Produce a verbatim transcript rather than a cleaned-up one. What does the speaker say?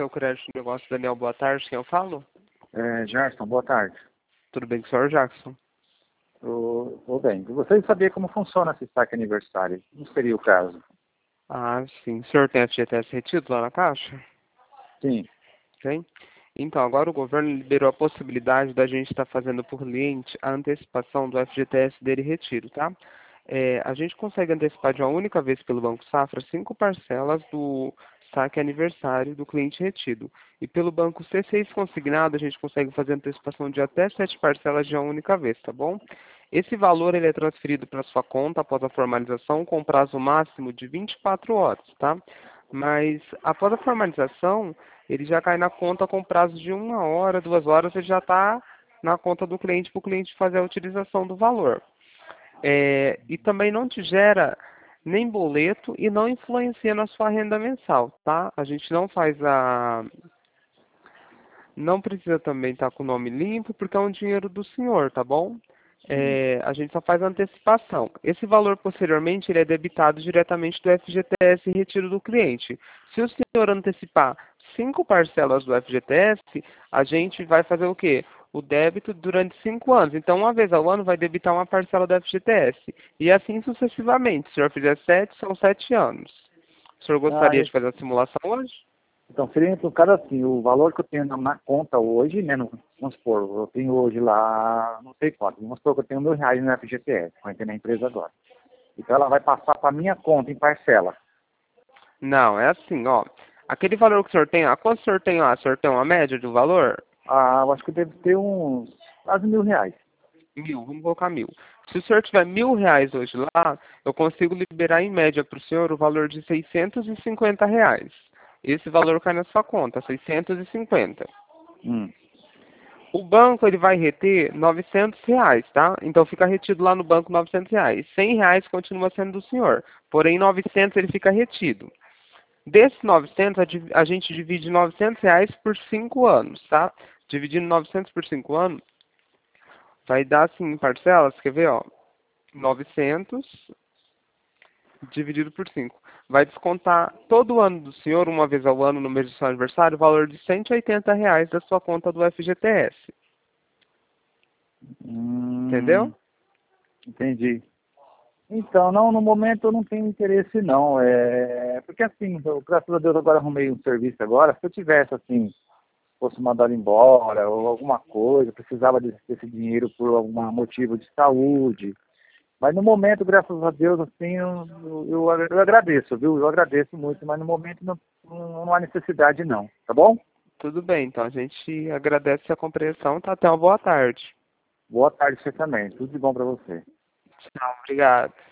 seu crédito no negócio, Daniel, boa tarde, quem eu falo? É, Gerson, boa tarde. Tudo bem com o senhor, Jackson? Tô, bem. Gostaria de saber como funciona esse saque aniversário. Não seria o caso? Ah, sim. O senhor tem F G T S retido lá na Caixa? Sim. Tem? Então, agora o governo liberou a possibilidade da gente estar fazendo por cliente a antecipação do F G T S dele retiro, tá? É, a gente consegue antecipar de uma única vez pelo Banco Safra cinco parcelas do saque aniversário do cliente retido. E pelo Banco C seis consignado, a gente consegue fazer antecipação de até sete parcelas de uma única vez, tá bom? Esse valor ele é transferido para sua conta após a formalização com prazo máximo de vinte e quatro horas, tá? Mas após a formalização, ele já cai na conta com prazo de uma hora, duas horas, ele já está na conta do cliente para o cliente fazer a utilização do valor. É, e também não te gera nem boleto e não influencia na sua renda mensal, tá? A gente não faz a... Não precisa também estar com o nome limpo, porque é um dinheiro do senhor, tá bom? É, a gente só faz a antecipação. Esse valor, posteriormente, ele é debitado diretamente do F G T S retiro do cliente. Se o senhor antecipar cinco parcelas do F G T S, a gente vai fazer o quê? O débito durante cinco anos. Então, uma vez ao ano, vai debitar uma parcela do F G T S. E assim sucessivamente. Se o senhor fizer sete, são sete anos. O senhor Ah, gostaria é- de fazer a simulação hoje? então seria no caso assim, o valor que eu tenho na, na conta hoje, né? no- Vamos supor, eu tenho hoje lá, não sei quanto, vamos supor que eu tenho mil reais no F G T S, que eu entrei na empresa agora. Então ela vai passar para minha conta em parcela. Não, é assim, ó. Aquele valor que o senhor tem, ah, quanto o senhor tem lá? O senhor tem uma média do valor? Ah, eu acho que deve ter uns quase mil reais. Mil, vamos colocar mil. Se o senhor tiver mil reais hoje lá, eu consigo liberar em média para o senhor o valor de seiscentos e cinquenta reais. Esse valor cai na sua conta, seiscentos e cinquenta. Hum. O banco ele vai reter novecentos reais, tá? Então fica retido lá no banco novecentos reais. cem reais continua sendo do senhor, porém novecentos ele fica retido. Desses novecentos, a, div- a gente divide novecentos reais por cinco anos, tá? Dividindo novecentos por cinco anos, vai dar assim em parcelas, quer ver, ó? novecentos dividido por cinco. Vai descontar todo ano do senhor, uma vez ao ano, no mês do seu aniversário, o valor de cento e oitenta reais da sua conta do F G T S. Hum, Entendeu? entendi. Então, não, no momento eu não tenho interesse não. É, porque assim, eu, graças a Deus agora arrumei um serviço agora. Se eu tivesse assim, fosse mandado embora ou alguma coisa, precisava desse, desse dinheiro por algum motivo de saúde. Mas no momento, graças a Deus, assim, eu, eu, eu agradeço, viu? Eu agradeço muito, mas no momento não, não, não há necessidade não, tá bom? Tudo bem, então a gente agradece a compreensão, tá? Até uma boa tarde. Boa tarde você também. Tudo de bom para você. Tchau, obrigado.